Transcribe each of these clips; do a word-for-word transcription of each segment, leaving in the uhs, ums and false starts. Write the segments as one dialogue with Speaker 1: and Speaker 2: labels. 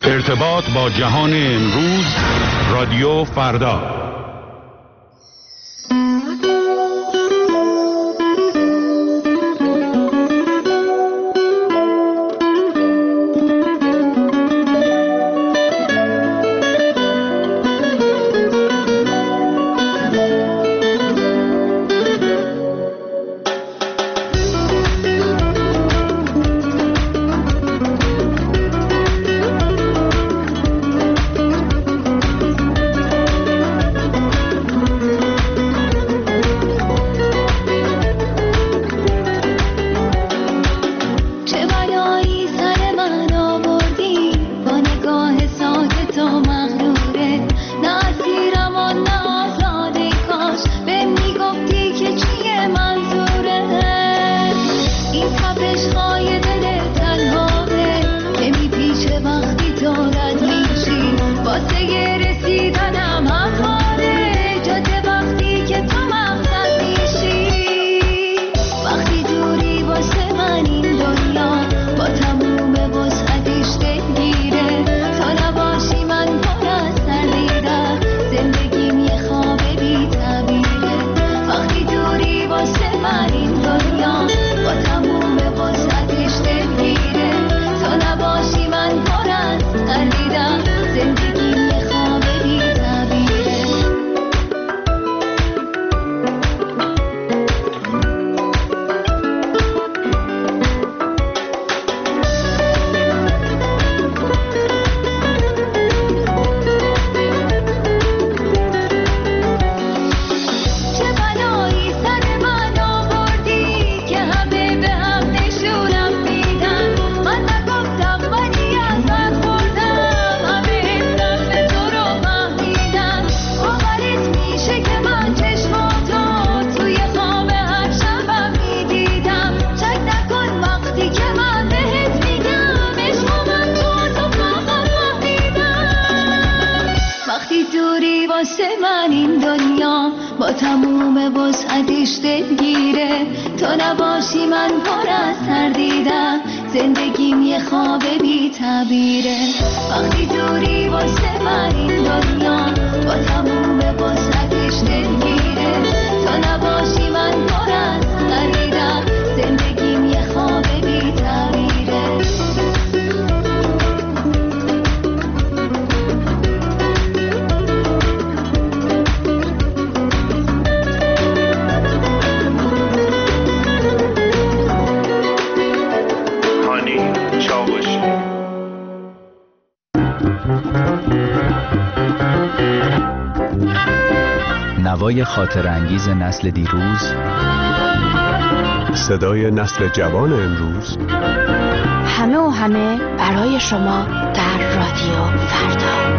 Speaker 1: ارتباط با جهان امروز، رادیو فردا.
Speaker 2: نوای خاطر انگیز نسل دیروز،
Speaker 3: صدای نسل جوان امروز،
Speaker 4: همه و همه برای شما در رادیو فردا.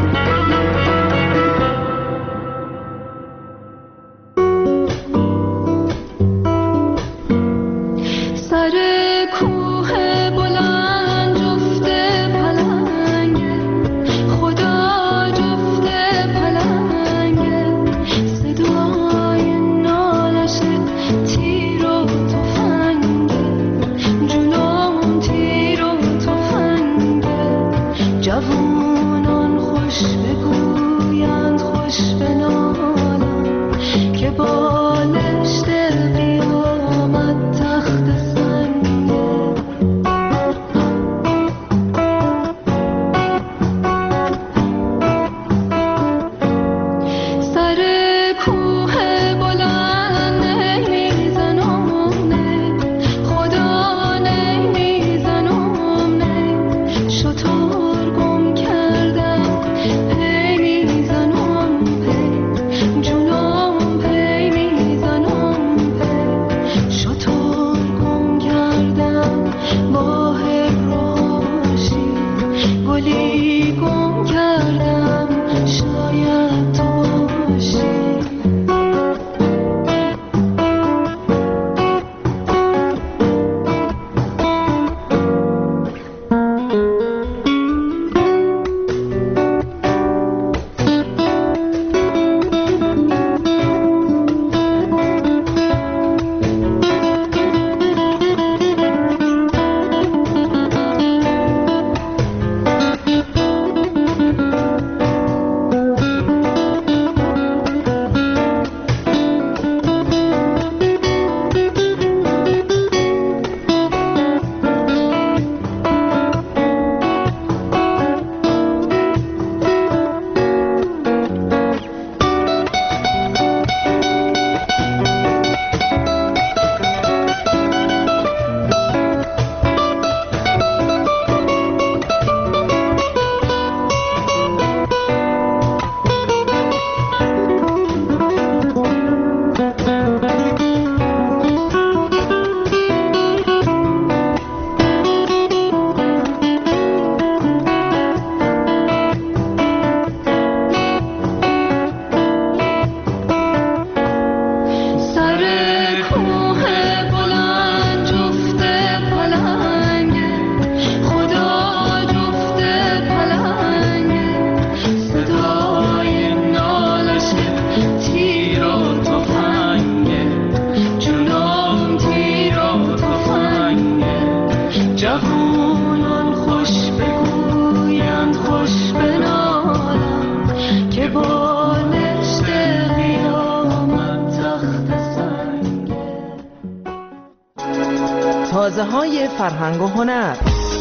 Speaker 5: مغازه‌های فرهنگ و هنر.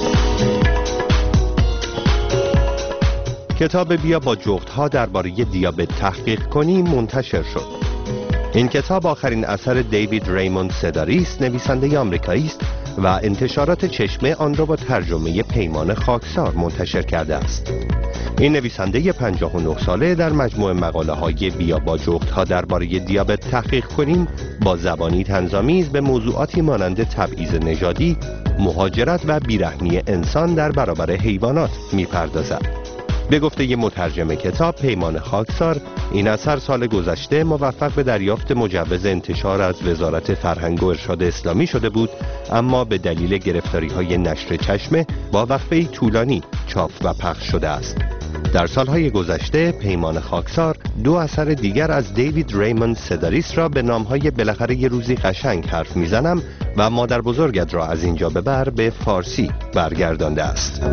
Speaker 3: کتاب بیا با جغدها درباره دیابت تحقیق کنیم منتشر شد. این کتاب آخرین اثر دیوید ریموند سداریس، نویسنده آمریکایی است و انتشارات چشمه آن را با ترجمه پیمان خاکسار منتشر کرده است. این نویسنده پنجاه و نه ساله در مجموع مقاله های بیا با جغدها درباره دیابت تحقیق کنیم با زبانی طنزآمیز به موضوعاتی مانند تبعیض نژادی، مهاجرت و بیرحمی انسان در برابر حیوانات می‌پردازد. به گفته ی مترجم کتاب پیمان خاکسار، این اثر سال گذشته موفق به دریافت مجوز انتشار از وزارت فرهنگ و ارشاد اسلامی شده بود، اما به دلیل گرفتاری‌های نشر چشمه با وقفه طولانی چاپ و پخش شده است. در سالهای گذشته پیمان خاکسار دو اثر دیگر از دیوید ریموند سداریس را به نامهای بالاخره یه روزی قشنگ حرف میزنم و مادر بزرگت را از اینجا به بر به فارسی برگردانده است.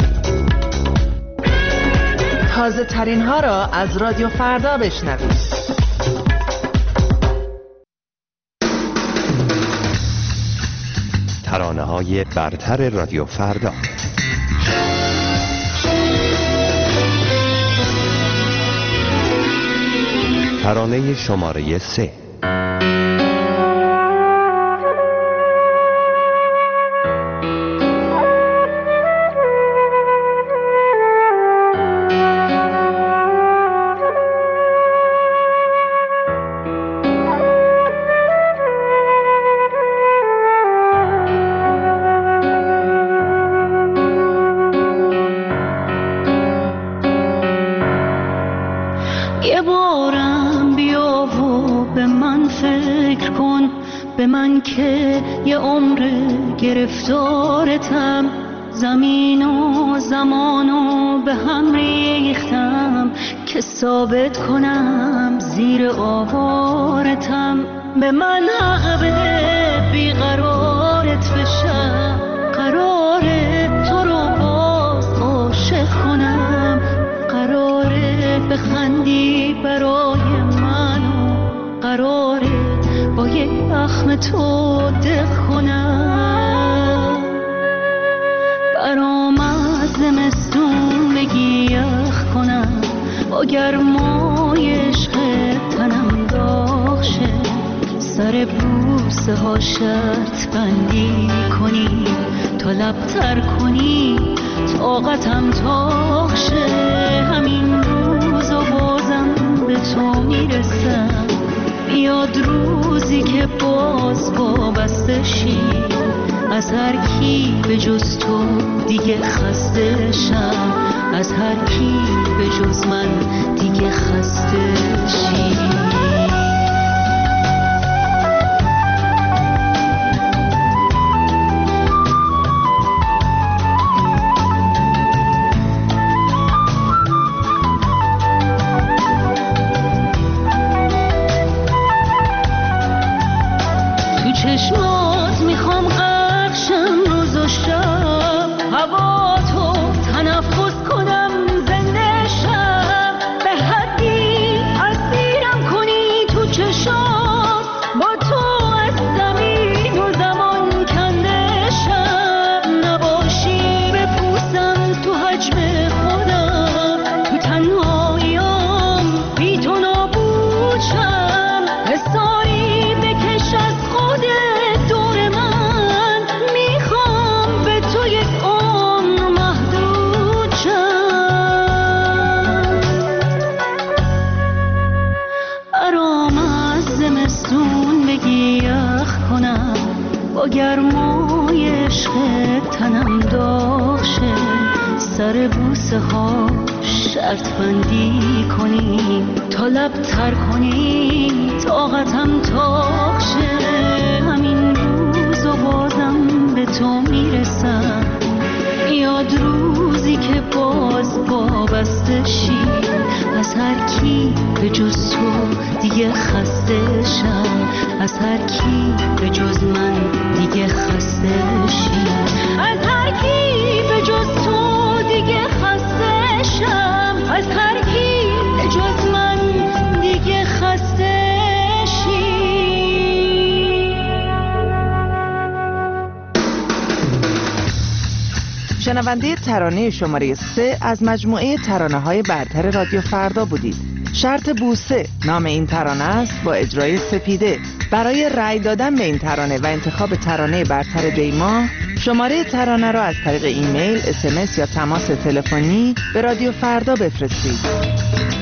Speaker 5: تازه ترین ها را از رادیو فردا بشنوید.
Speaker 3: ترانه های برتر رادیو فردا. ترانه شماره سه.
Speaker 6: یه بارم بیا و به من فکر کن، به من که یه عمر گرفتارتم، زمین و زمانو به هم ریختم که ثابت کنم زیر آوارتم. به من حق بده بیقرارت بشم، قراره تو رو باز عاشق کنم، قراره بخندی برای من و قراره با یک زخم تو دق کنم. برام از زمستون بگی یخ کنم، با گرمای عشق تنم داغ شه، سر بوسه ها شرط بندی کنی، تا لبتر کنی طاقتم تاق شه. همین روز و بازم به تو میرسم، بیاد روزی که باز وابسته شی، از هر کی به جز تو دیگه خسته شم، از هر کی به جز من دیگه خسته شی. چشمات میخوام غرقشم روز و شب، هوا تو تنفس کنم زنده شم، به حدی اسیرم کنی تو چشات، با تو از زمین و زمان کنده شم، نباشی بپوسم تو حجم خودم، تو تنهاییام بی تو نابود شم، حساری بکش از با گرمای عشق تنم داغ شه، سر بوسه ها شرط بندی کنی، تا لبتر کنی طاقتم تاق شه. همین روز و بازم به تو میرسم، یاد روزی که باز وابسته شی، از هر کی به جز تو دیگه خسته شم، از هر کی به جز من دیگه خسته شی، از هر کی به جز تو دیگه خسته شم، از هر کی به جز من دیگه خسته شی.
Speaker 5: شنونده ترانه شماره سه از مجموعه ترانه های برتر رادیو فردا بودید. شرط بوسه نام این ترانه است با اجرای سپیده. برای رأی دادن به این ترانه و انتخاب ترانه برتر دیما شماره ترانه را از طریق ایمیل، اس ام اس یا تماس تلفنی به رادیو فردا بفرستید.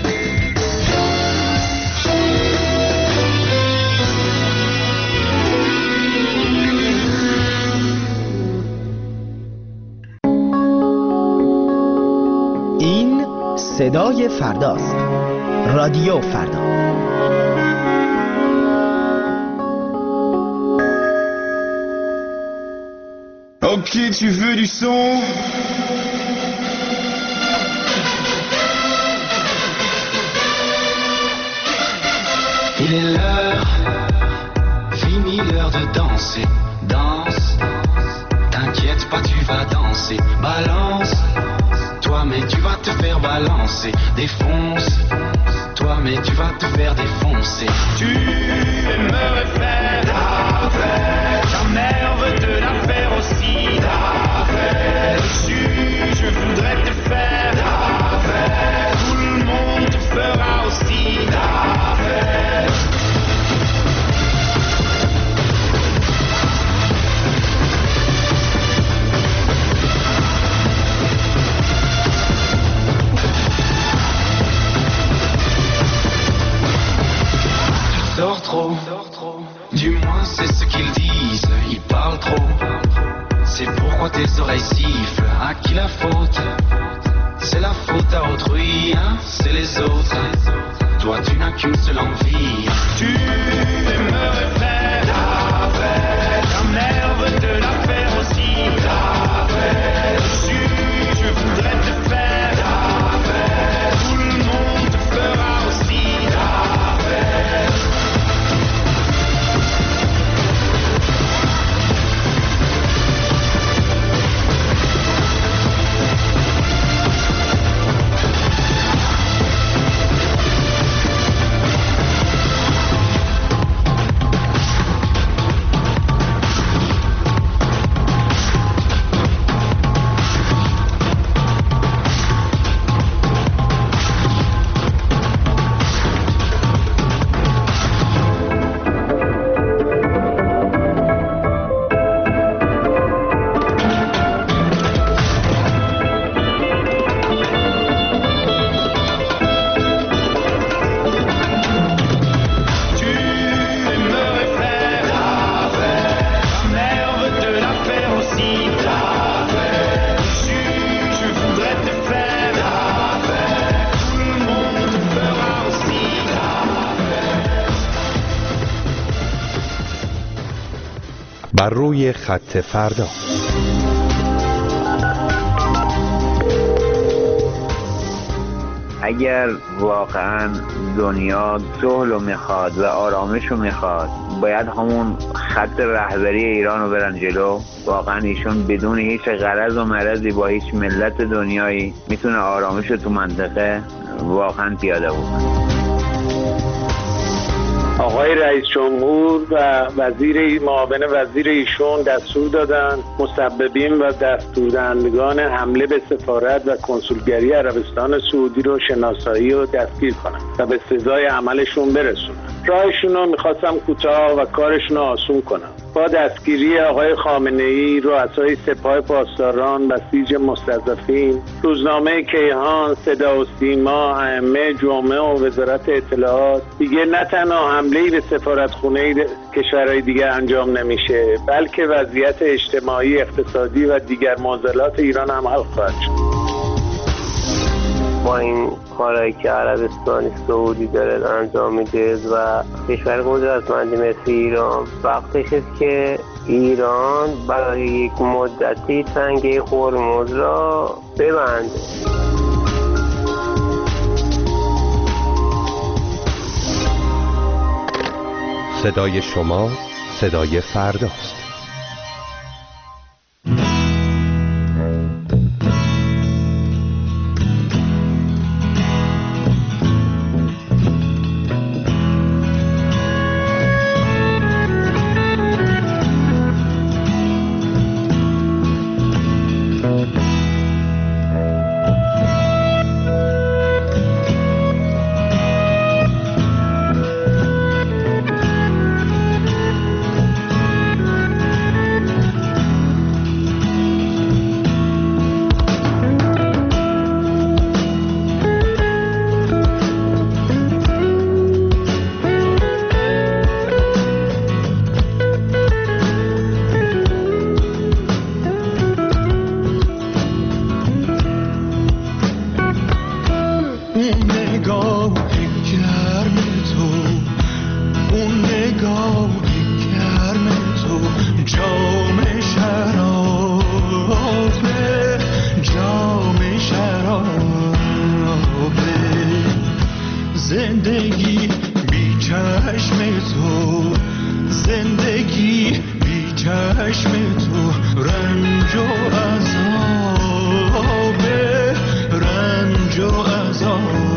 Speaker 7: صدای فرداست. رادیو فردا.
Speaker 8: Ok, tu veux du son? Il est l'heure, fini l'heure de danser. Danse, t'inquiète pas, tu vas danser. Balance, toi mais tu vas te faire balancer. Défonce, toi mais tu vas te faire défoncer. Tu aimerais faire la fête, ta mère veut te la faire aussi. La fête, dessus je voudrais te faire la fête, tout le monde te fera aussi la fête. Sors trop, du moins c'est ce qu'ils disent, ils parlent trop. C'est pourquoi tes oreilles sifflent, à qui la faute? C'est la faute à autrui, hein? C'est les autres. Toi tu n'as qu'une seule envie. Tu aimerais faire la fête, ta mère veut te la faire aussi. La fête, dessus je voudrais te faire la fête, tout le monde te fera aussi la fête.
Speaker 3: بر روی خط فردا.
Speaker 9: اگر واقعا دنیا صلح رو میخواد و آرامش رو میخواد، باید همون خط رهبری ایران رو برن جلو. واقعا ایشون بدون هیچ غرض و مرضی با هیچ ملت دنیایی میتونه آرامش رو تو منطقه واقعا پیاده بود.
Speaker 10: آقای رئیس جمهور و وزیر معاون وزیر ایشون دستور دادن مسببین و دستوردهندگان حمله به سفارت و کنسولگری عربستان سعودی رو شناسایی و دستگیر کنن و به سزای عملشون برسونن. راهشون رو میخواستم کوتاه و کارشون رو آسون کنم. با دستگیری آقای خامنه‌ای، رؤسای سپاه پاسداران، بسیج مستضعفین، روزنامه کیهان، صدا و سیما، ائمه جمعه و وزارت اطلاعات، دیگه نه تنها حمله‌ای به سفارتخونه کشورهای دیگه انجام نمیشه، بلکه وضعیت اجتماعی، اقتصادی و دیگر معضلات ایران هم حل خواهد شد.
Speaker 11: با این کارهایی که عربستان سعودی داره انجام میده و کشور قدرتمندی مثل ایران، وقتشه که ایران برای یک مدتی تنگه هرمز را ببنده.
Speaker 3: صدای شما صدای فرداست.
Speaker 12: زندگی بی چشم تو، زندگی بی چشم تو رنج و عذابه، رنج و عذابه.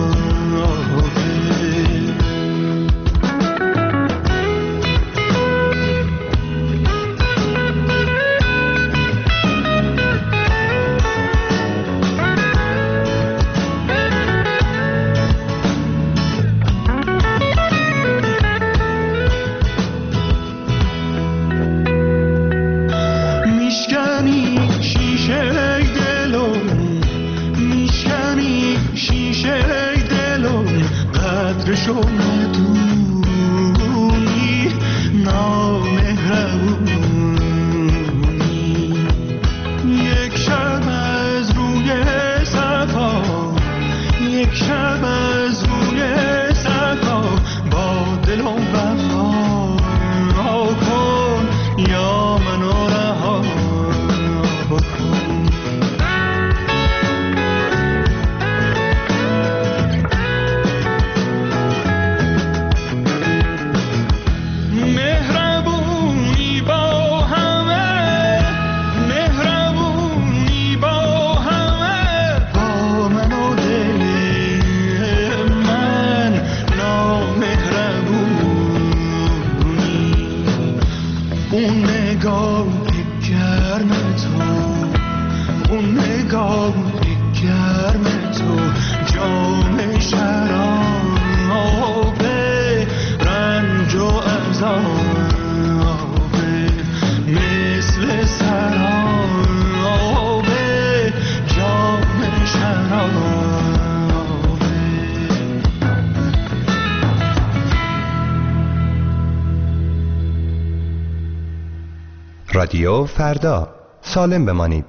Speaker 3: رادیو فردا، سالم بمانید.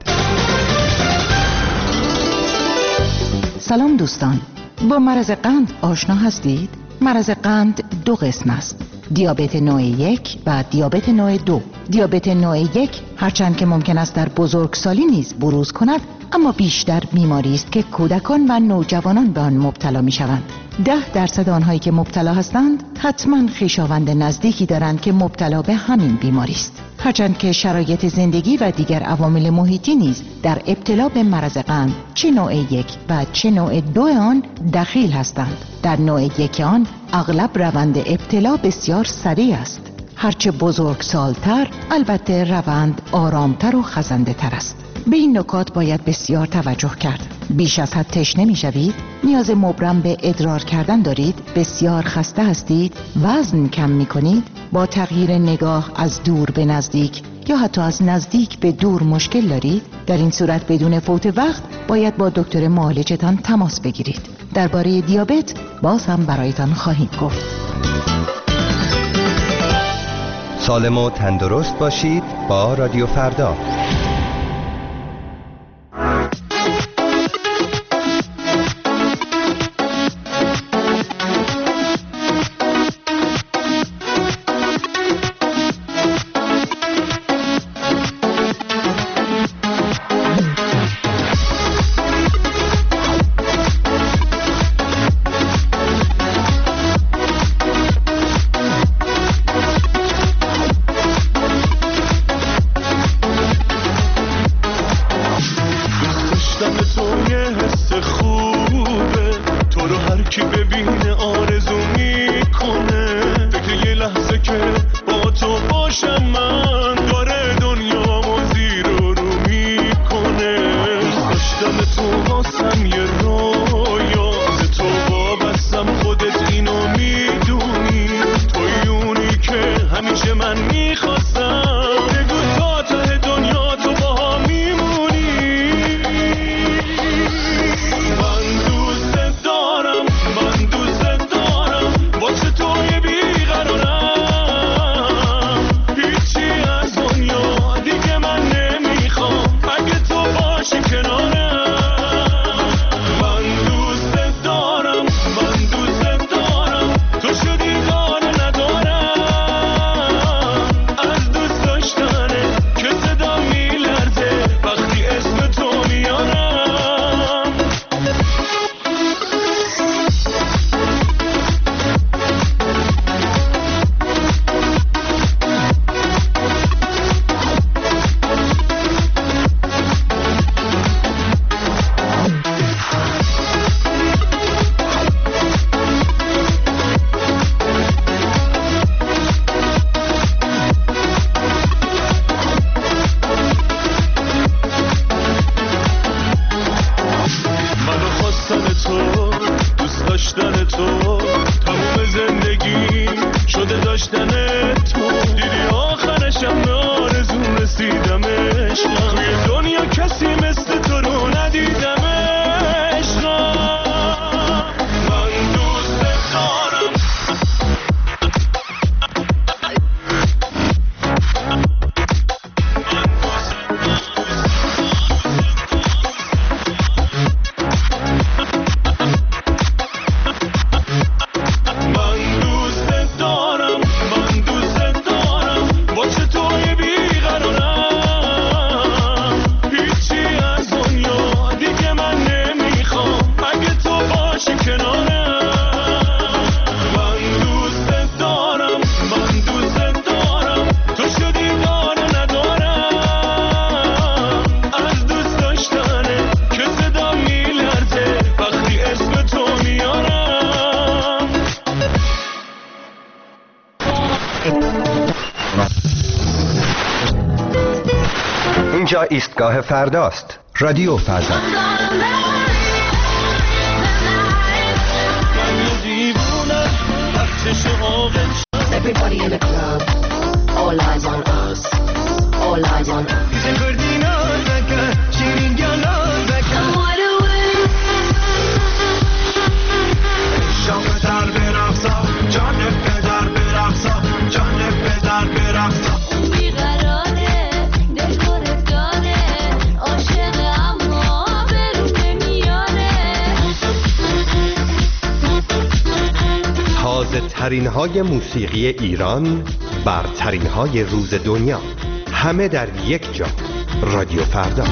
Speaker 5: سلام دوستان، با مرض قند آشنا هستید؟ مرض قند دو قسم است: دیابت نوع یک و دیابت نوع دو. دیابت نوع یک هرچند که ممکن است در بزرگسالی نیز بروز کند، اما بیشتر بیماری است که کودکان و نوجوانان به آن مبتلا می شوند. ده درصد آنهایی که مبتلا هستند حتما خویشاوند نزدیکی دارند که مبتلا به همین بیماری است. هرچند که شرایط زندگی و دیگر عوامل محیطی نیز در ابتلا به مرض قند چه نوع یک و چه نوع دو آن دخیل هستند. در نوع یک آن اغلب روند ابتلا بسیار سریع است. هرچه بزرگسالتر البته روند آرامتر و خزنده تر است. به این نکات باید بسیار توجه کرد. بیش از حد تشنه می شوید؟ نیاز مبرم به ادرار کردن دارید؟ بسیار خسته هستید؟ وزن کم می کنید؟ با تغییر نگاه از دور به نزدیک یا حتی از نزدیک به دور مشکل دارید؟ در این صورت بدون فوت وقت باید با دکتر معالجتان تماس بگیرید. درباره دیابت باز هم برایتان خواهیم گفت.
Speaker 3: سالم و تندرست باشید با رادیو فردا.
Speaker 12: Yes.
Speaker 3: اینجا ایستگاه فرداست. رادیو فردا.
Speaker 13: Everybody in the club, all eyes on us, all eyes on us.
Speaker 3: تازه ترین های موسیقی ایران، برترین های روز دنیا، همه در یک جا. رادیو فردا.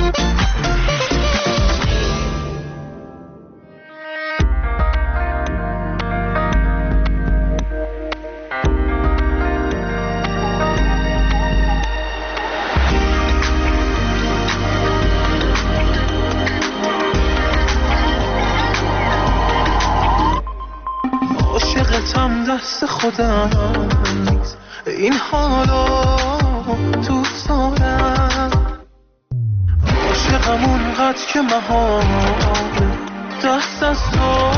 Speaker 12: دست خودم نیست این حالا تو سارم، عاشقم اونقدر که محال دست از تو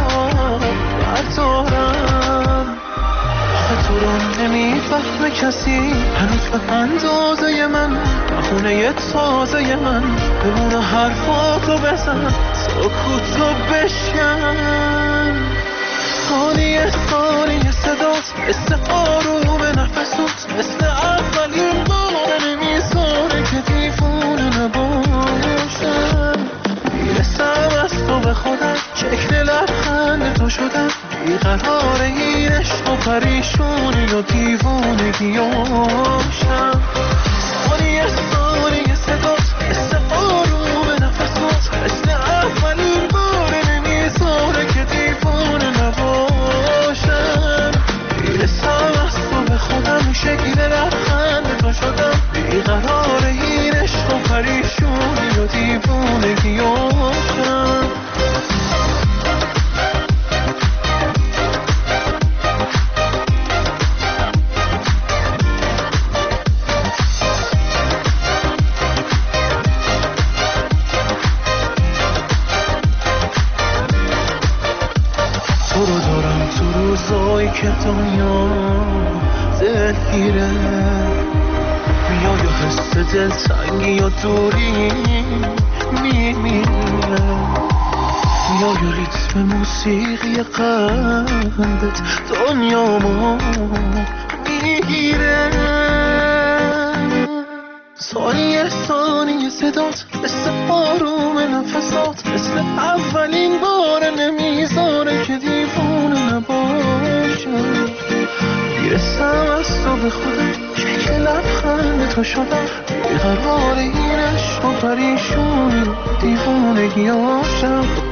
Speaker 12: بردارم. آخه تو رو نمیفهمه کسی هنوز به اندازه من، خونه یه تازه من بمونه حرفاتو بزن، سکوتو بشکن. ثانیه ثانیه صدات مثل آروم نفسات، مثل اولین بار نمیذاره که دیوونه نباشم. میرسم از تو به خودم، شکل لبخند تو شدم، بیقرار این عشق و پریشونی و دیوونگیاشم. ثانیه ثانیه صدات مثل آروم نفسات، مثل اولین بار نمیذاره که دیوونه نباشم. میرسم از تو به خودم، شکل لبخند تو شدم، بیقرار این عشق و پریشونی و دیوونگیاشم. که دنیا دلگیره، میای و حس دلتنگی و دوری میمیره، میای و ریتم موسیقی قلبت دنیامو میگیره. ثانیه ثانیه صدات مثل آروم نفسات، مثل اولین بار نمیذاره که دیوونه نباشم. میرسم از تو به خودم، شکل لبخند تو شدم، بیقرار این عشق و پریشونی و دیوونگیاشم.